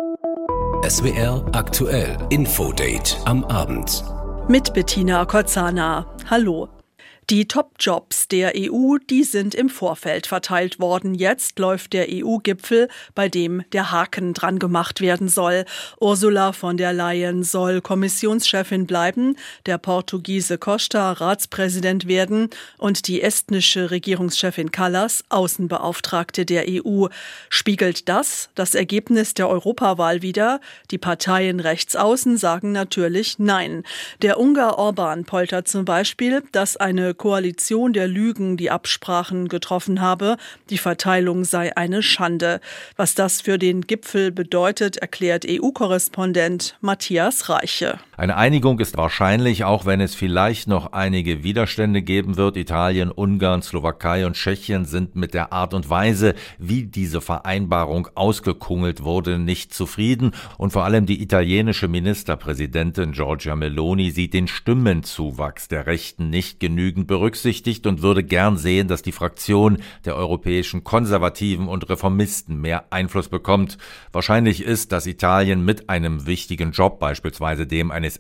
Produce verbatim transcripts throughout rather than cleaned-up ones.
S W R aktuell Infodate am Abend. Mit Bettina Kotzana. Hallo. Die Top-Jobs der E U, die sind im Vorfeld verteilt worden. Jetzt läuft der E U-Gipfel, bei dem der Haken dran gemacht werden soll. Ursula von der Leyen soll Kommissionschefin bleiben, der Portugiese Costa Ratspräsident werden und die estnische Regierungschefin Kallas Außenbeauftragte der E U. Spiegelt das das Ergebnis der Europawahl wider? Die Parteien rechts außen sagen natürlich nein. Der Ungar Orbán poltert zum Beispiel, dass eine Koalition der Lügen die Absprachen getroffen habe. Die Verteilung sei eine Schande. Was das für den Gipfel bedeutet, erklärt E U-Korrespondent Matthias Reiche. Eine Einigung ist wahrscheinlich, auch wenn es vielleicht noch einige Widerstände geben wird. Italien, Ungarn, Slowakei und Tschechien sind mit der Art und Weise, wie diese Vereinbarung ausgekungelt wurde, nicht zufrieden. Und vor allem die italienische Ministerpräsidentin Giorgia Meloni sieht den Stimmenzuwachs der Rechten nicht genügend berücksichtigt und würde gern sehen, dass die Fraktion der europäischen Konservativen und Reformisten mehr Einfluss bekommt. Wahrscheinlich ist, dass Italien mit einem wichtigen Job, beispielsweise dem eines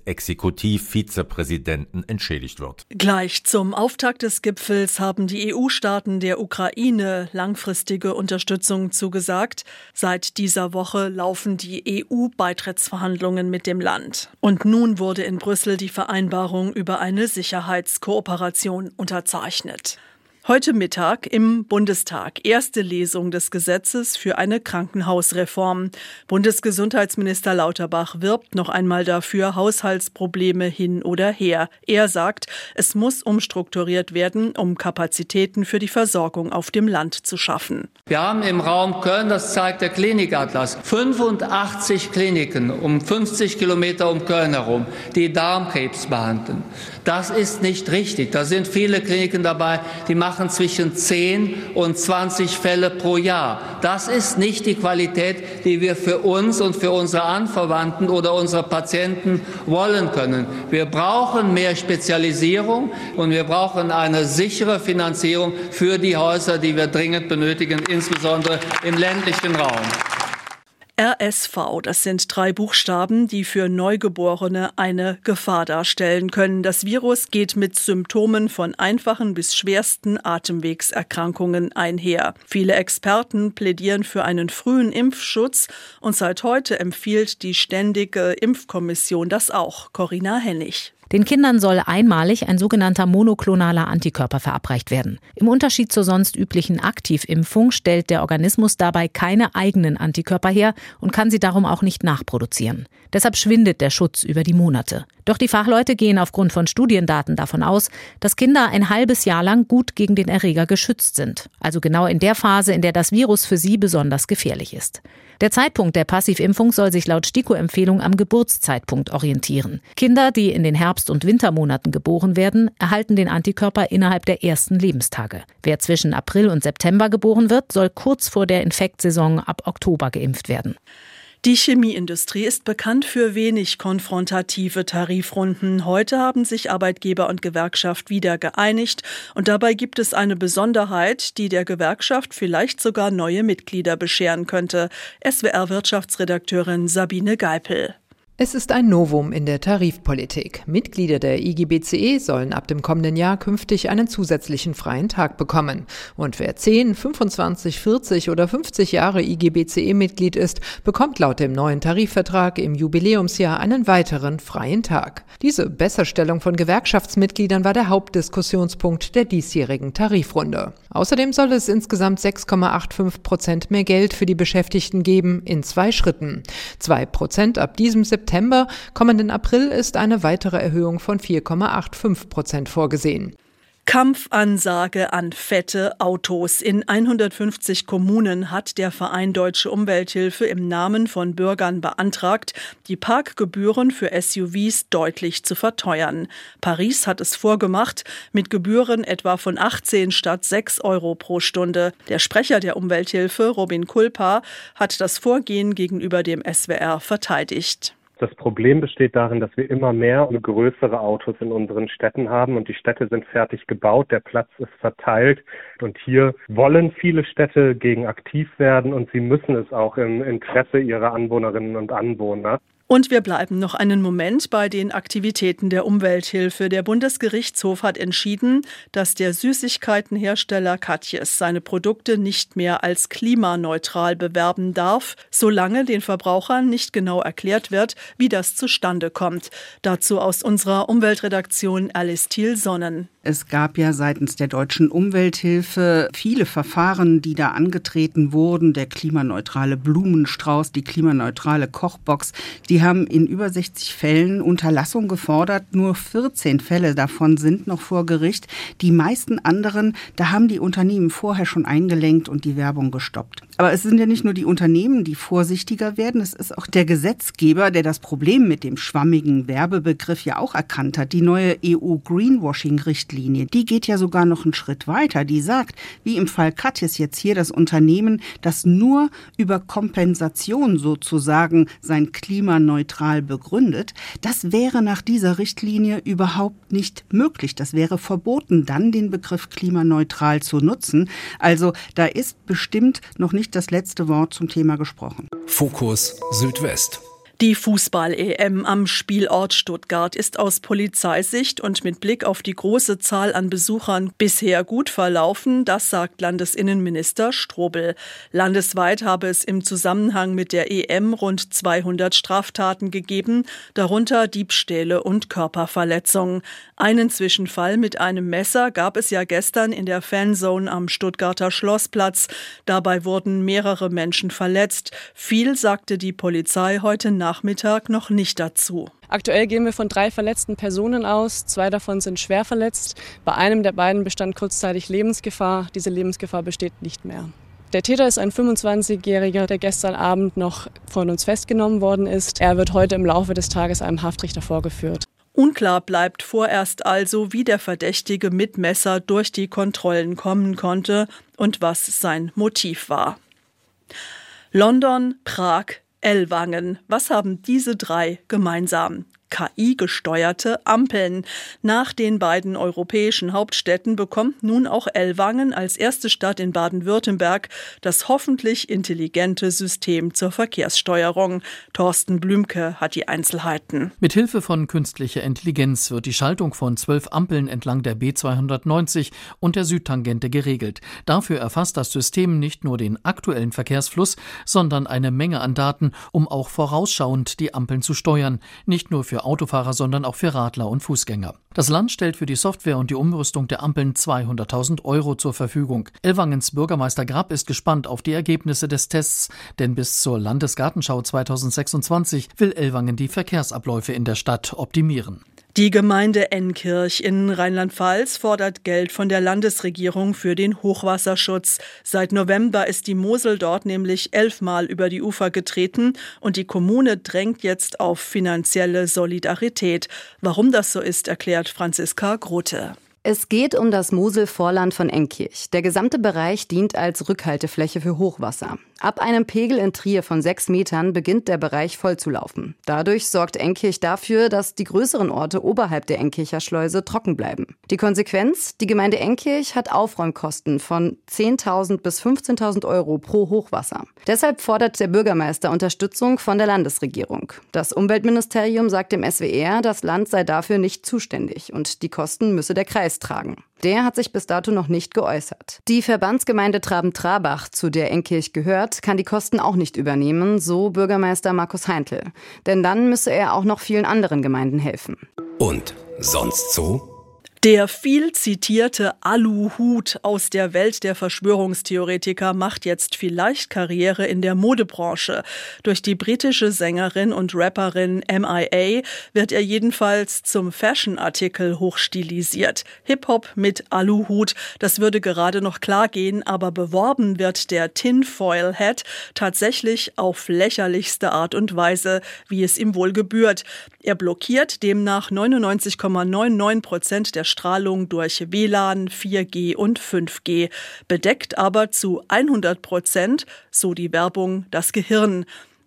Exekutiv-Vizepräsidenten, entschädigt wird. Gleich zum Auftakt des Gipfels haben die E U-Staaten der Ukraine langfristige Unterstützung zugesagt. Seit dieser Woche laufen die E U-Beitrittsverhandlungen mit dem Land. Und nun wurde in Brüssel die Vereinbarung über eine Sicherheitskooperation unterzeichnet. Heute Mittag im Bundestag erste Lesung des Gesetzes für eine Krankenhausreform. Bundesgesundheitsminister Lauterbach wirbt noch einmal dafür, Haushaltsprobleme hin oder her. Er sagt, es muss umstrukturiert werden, um Kapazitäten für die Versorgung auf dem Land zu schaffen. Wir haben im Raum Köln, das zeigt der Klinikatlas, fünfundachtzig Kliniken um fünfzig Kilometer um Köln herum, die Darmkrebs behandeln. Das ist nicht richtig. Da sind viele Kliniken dabei, die machen zwischen zehn und zwanzig Fälle pro Jahr. Das ist nicht die Qualität, die wir für uns und für unsere Anverwandten oder unsere Patienten wollen können. Wir brauchen mehr Spezialisierung und wir brauchen eine sichere Finanzierung für die Häuser, die wir dringend benötigen, insbesondere im ländlichen Raum. R S V, das sind drei Buchstaben, die für Neugeborene eine Gefahr darstellen können. Das Virus geht mit Symptomen von einfachen bis schwersten Atemwegserkrankungen einher. Viele Experten plädieren für einen frühen Impfschutz und seit heute empfiehlt die Ständige Impfkommission das auch. Corinna Hennig. Den Kindern soll einmalig ein sogenannter monoklonaler Antikörper verabreicht werden. Im Unterschied zur sonst üblichen Aktivimpfung stellt der Organismus dabei keine eigenen Antikörper her und kann sie darum auch nicht nachproduzieren. Deshalb schwindet der Schutz über die Monate. Doch die Fachleute gehen aufgrund von Studiendaten davon aus, dass Kinder ein halbes Jahr lang gut gegen den Erreger geschützt sind. Also genau in der Phase, in der das Virus für sie besonders gefährlich ist. Der Zeitpunkt der Passivimpfung soll sich laut STIKO-Empfehlung am Geburtszeitpunkt orientieren. Kinder, die in den Herbst- und Wintermonaten geboren werden, erhalten den Antikörper innerhalb der ersten Lebenstage. Wer zwischen April und September geboren wird, soll kurz vor der Infektsaison ab Oktober geimpft werden. Die Chemieindustrie ist bekannt für wenig konfrontative Tarifrunden. Heute haben sich Arbeitgeber und Gewerkschaft wieder geeinigt und dabei gibt es eine Besonderheit, die der Gewerkschaft vielleicht sogar neue Mitglieder bescheren könnte. S W R-Wirtschaftsredakteurin Sabine Geipel. Es ist ein Novum in der Tarifpolitik. Mitglieder der I G B C E sollen ab dem kommenden Jahr künftig einen zusätzlichen freien Tag bekommen. Und wer zehn, fünfundzwanzig, vierzig oder fünfzig Jahre I G B C E-Mitglied ist, bekommt laut dem neuen Tarifvertrag im Jubiläumsjahr einen weiteren freien Tag. Diese Besserstellung von Gewerkschaftsmitgliedern war der Hauptdiskussionspunkt der diesjährigen Tarifrunde. Außerdem soll es insgesamt sechs Komma fünfundachtzig Prozent mehr Geld für die Beschäftigten geben, in zwei Schritten. zwei Prozent ab diesem September. Kommenden April ist eine weitere Erhöhung von vier Komma fünfundachtzig Prozent vorgesehen. Kampfansage an fette Autos. In hundertfünfzig Kommunen hat der Verein Deutsche Umwelthilfe im Namen von Bürgern beantragt, die Parkgebühren für S U Vs deutlich zu verteuern. Paris hat es vorgemacht, mit Gebühren etwa von achtzehn statt sechs Euro pro Stunde. Der Sprecher der Umwelthilfe, Robin Kulpa, hat das Vorgehen gegenüber dem S W R verteidigt. Das Problem besteht darin, dass wir immer mehr und größere Autos in unseren Städten haben und die Städte sind fertig gebaut, der Platz ist verteilt und hier wollen viele Städte gegen aktiv werden und sie müssen es auch im Interesse ihrer Anwohnerinnen und Anwohner. Und wir bleiben noch einen Moment bei den Aktivitäten der Umwelthilfe. Der Bundesgerichtshof hat entschieden, dass der Süßigkeitenhersteller Katjes seine Produkte nicht mehr als klimaneutral bewerben darf, solange den Verbrauchern nicht genau erklärt wird, wie das zustande kommt. Dazu aus unserer Umweltredaktion Alice Thiel-Sonnen. Es gab ja seitens der Deutschen Umwelthilfe viele Verfahren, die da angetreten wurden. Der klimaneutrale Blumenstrauß, die klimaneutrale Kochbox. Die haben in über sechzig Fällen Unterlassung gefordert. Nur vierzehn Fälle davon sind noch vor Gericht. Die meisten anderen, da haben die Unternehmen vorher schon eingelenkt und die Werbung gestoppt. Aber es sind ja nicht nur die Unternehmen, die vorsichtiger werden. Es ist auch der Gesetzgeber, der das Problem mit dem schwammigen Werbebegriff ja auch erkannt hat. Die neue E U-Greenwashing-Richtlinie, die geht ja sogar noch einen Schritt weiter. Die sagt, wie im Fall Katjes jetzt hier, das Unternehmen, das nur über Kompensation sozusagen sein klimaneutral begründet, das wäre nach dieser Richtlinie überhaupt nicht möglich. Das wäre verboten, dann den Begriff klimaneutral zu nutzen. Also da ist bestimmt noch nicht das letzte Wort zum Thema gesprochen. Fokus Südwest. Die Fußball-E M am Spielort Stuttgart ist aus Polizeisicht und mit Blick auf die große Zahl an Besuchern bisher gut verlaufen, das sagt Landesinnenminister Strobel. Landesweit habe es im Zusammenhang mit der E M rund zweihundert Straftaten gegeben, darunter Diebstähle und Körperverletzungen. Einen Zwischenfall mit einem Messer gab es ja gestern in der Fanzone am Stuttgarter Schlossplatz. Dabei wurden mehrere Menschen verletzt. Viel sagte die Polizei heute Nachmittag Nachmittag noch nicht dazu. Aktuell gehen wir von drei verletzten Personen aus. Zwei davon sind schwer verletzt. Bei einem der beiden bestand kurzzeitig Lebensgefahr. Diese Lebensgefahr besteht nicht mehr. Der Täter ist ein fünfundzwanzigjähriger, der gestern Abend noch von uns festgenommen worden ist. Er wird heute im Laufe des Tages einem Haftrichter vorgeführt. Unklar bleibt vorerst also, wie der Verdächtige mit Messer durch die Kontrollen kommen konnte und was sein Motiv war. London, Prag, Ellwangen. Was haben diese drei gemeinsam? K I-gesteuerte Ampeln. Nach den beiden europäischen Hauptstädten bekommt nun auch Ellwangen als erste Stadt in Baden-Württemberg das hoffentlich intelligente System zur Verkehrssteuerung. Thorsten Blümke hat die Einzelheiten. Mithilfe von künstlicher Intelligenz wird die Schaltung von zwölf Ampeln entlang der B zweihundertneunzig und der Südtangente geregelt. Dafür erfasst das System nicht nur den aktuellen Verkehrsfluss, sondern eine Menge an Daten, um auch vorausschauend die Ampeln zu steuern. Nicht nur für Autofahrer, sondern auch für Radler und Fußgänger. Das Land stellt für die Software und die Umrüstung der Ampeln zweihunderttausend Euro zur Verfügung. Ellwangens Bürgermeister Grapp ist gespannt auf die Ergebnisse des Tests, denn bis zur Landesgartenschau zweitausendsechsundzwanzig will Ellwangen die Verkehrsabläufe in der Stadt optimieren. Die Gemeinde Enkirch in Rheinland-Pfalz fordert Geld von der Landesregierung für den Hochwasserschutz. Seit November ist die Mosel dort nämlich elfmal über die Ufer getreten und die Kommune drängt jetzt auf finanzielle Solidarität. Warum das so ist, erklärt Franziska Grote. Es geht um das Moselvorland von Enkirch. Der gesamte Bereich dient als Rückhaltefläche für Hochwasser. Ab einem Pegel in Trier von sechs Metern beginnt der Bereich voll zu laufen. Dadurch sorgt Enkirch dafür, dass die größeren Orte oberhalb der Enkircher Schleuse trocken bleiben. Die Konsequenz? Die Gemeinde Enkirch hat Aufräumkosten von zehntausend bis fünfzehntausend Euro pro Hochwasser. Deshalb fordert der Bürgermeister Unterstützung von der Landesregierung. Das Umweltministerium sagt dem S W R, das Land sei dafür nicht zuständig und die Kosten müsse der Kreis tragen. Der hat sich bis dato noch nicht geäußert. Die Verbandsgemeinde Traben-Trabach, zu der Enkirch gehört, kann die Kosten auch nicht übernehmen, so Bürgermeister Markus Heintl. Denn dann müsse er auch noch vielen anderen Gemeinden helfen. Und sonst so? Der viel zitierte Aluhut aus der Welt der Verschwörungstheoretiker macht jetzt vielleicht Karriere in der Modebranche. Durch die britische Sängerin und Rapperin M I A wird er jedenfalls zum Fashion-Artikel hochstilisiert. Hip-Hop mit Aluhut, das würde gerade noch klar gehen, aber beworben wird der Tinfoil Hat tatsächlich auf lächerlichste Art und Weise, wie es ihm wohl gebührt. Er blockiert demnach neunundneunzig Komma neunundneunzig Prozent der Strahlung durch W L A N, vier G und fünf G, bedeckt aber zu hundert Prozent, so die Werbung, das Gehirn.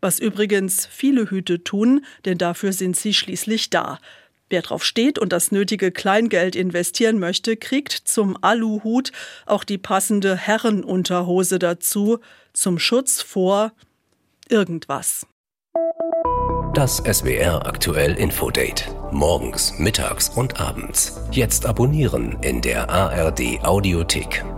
Was übrigens viele Hüte tun, denn dafür sind sie schließlich da. Wer drauf steht und das nötige Kleingeld investieren möchte, kriegt zum Aluhut auch die passende Herrenunterhose dazu, zum Schutz vor irgendwas. Das S W R Aktuell Infodate. Morgens, mittags und abends. Jetzt abonnieren in der A R D Audiothek.